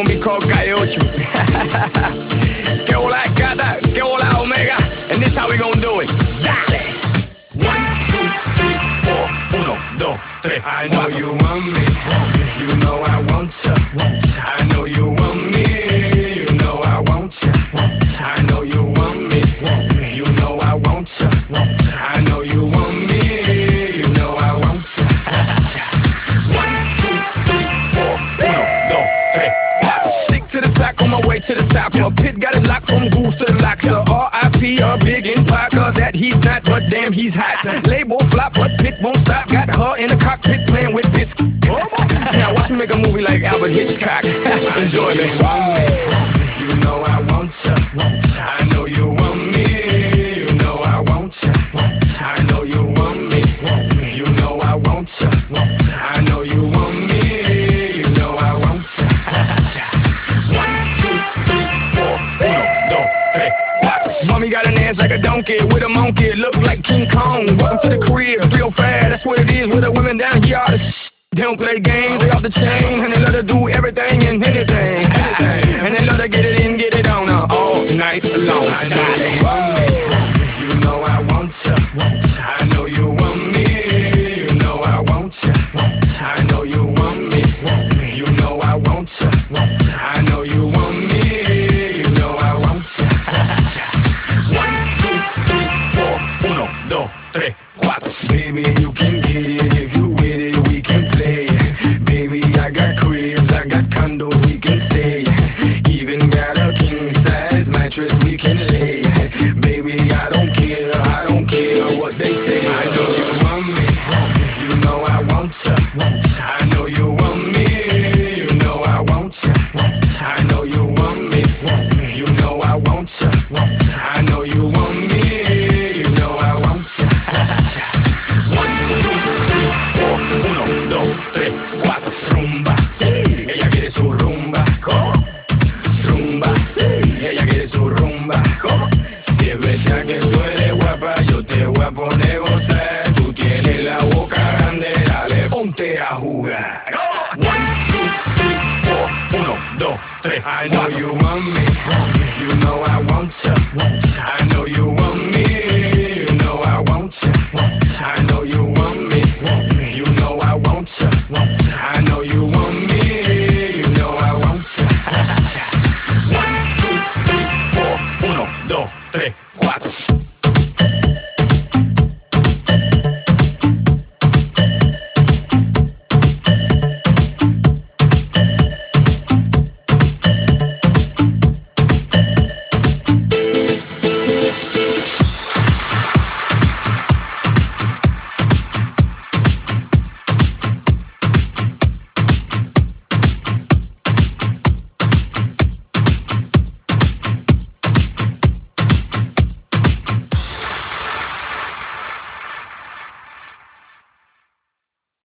gonna be called Calle Ocho. Que hola gata, que hola omega, and this how we gonna do it. Dale. 1, 2, 3, 4. 1, 2, 3. I know you want me. You know I want you. I know you want me. You know I want you. I know you want me. You know I want you. I know you want me. You know I want you. 1, 2, 3, 4. 1, 2, 3, 4. Stick to the track on my way to the top. My pit got it locked from goose to the lock. So R.I.P. a big in Parker. That he's not, but damn he's hot. Label flop, but pit won't stop. Got her in the cockpit playing with bits. Now watch me make a movie like Albert Hitchcock. Enjoy me. You know I want you. I know you want me. You know I want you. I know you want me. You know I want you. I know you want me. You know I want you. 1, 2, 3, 4. 1, 2, 3, 4. Mommy got an ass like a donkey with a monkey. Look like King Kong. Welcome to the crib. 305. That's what it is with the women down here. All the shit. They don't play games, they off the chain, and they love to do everything and anything. And they love to get it in, get it on all night long. I know you want me, you know I want you. I know you want me, you know I want you. I know you want me, you know I want you. I know you want me, you know I want you. 1, 2, 3, 4. 1, 2, 3, 4. Baby, you can get it if you with it. We can play, baby. I got cribs, I got condos, we can stay. Even got a king size mattress we can lay. Baby, I don't care what they say. I know you want me, you know I want you. I know you want me, you know I want you. I know you want me, you know I want you. I know you want me, you know I want you. 1, 2, 3, 4. 1, 2, 3, 4. Rumba, sí, ella quiere su rumba. ¿Cómo? Rumba, sí, ella quiere su rumba. ¿Cómo? Si es verdad que tú eres guapa, yo te voy a poner gozar. Tú tienes la boca grande, dale, ponte a jugar. 1, 2, 3, 4. 1, 2, 3. I know you want me, you know I want you. I know you want me, you know I want you. I know you want me, you know I want you. I know you want me, you know I want you. 1, 2, 3, 4. 1, 2, 3.